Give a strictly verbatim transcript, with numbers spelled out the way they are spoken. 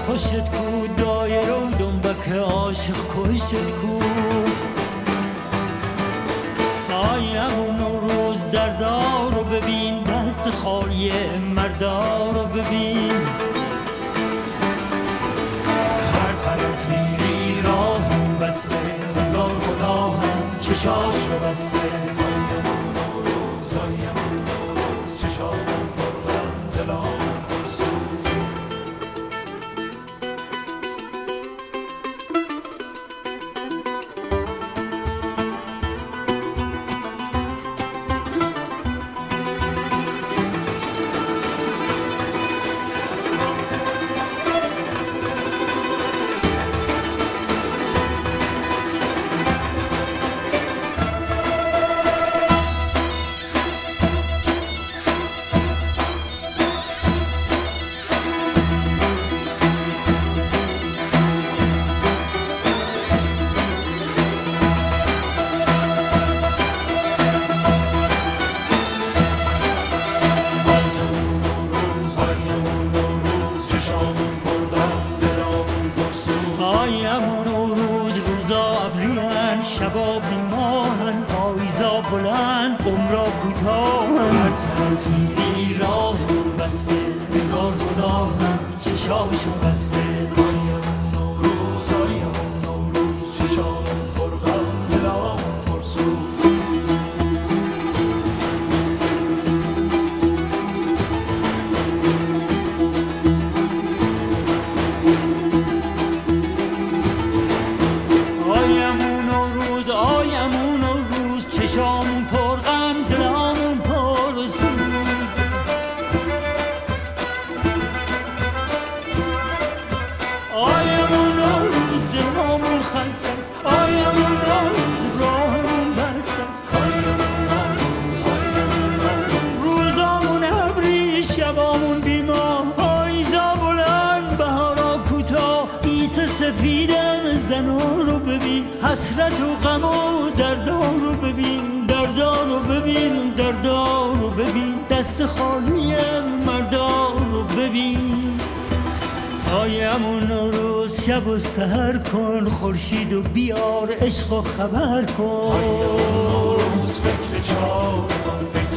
خوشت کو دایر و دنبک عاشق کشت کو آیم اون روز دردار رو ببین دست خالی مردار رو ببین هر طرف میری راهم بسته انگار خدا هم چشاش رو بسته شبا بیماهن پاییزا بلند عمرا کوتاهن هر طرفی بینی راهم بسته انگار خدا هم چشاشو بسته آیم نوروز آیم نوروز چشام پرغم دلام پرسوز آیمون و روز چشامون پر غم دلامون پر سوز آیمون و روز دلامون خسته است آیمون و روز راهمون بسته است آیمون و روز آیمون و روز روزامون ابری شبامون بیماه پاییزا بلند بهارا کوتاه ایس سفیدم زنو رو ببین حسرت و غم و دردان رو ببین دردان رو ببین دردان رو ببین دست خالی مردان رو ببین آیمون روز شب و سحر کن خورشید و بیار عشق و خبر کن آیمون روز فکر چار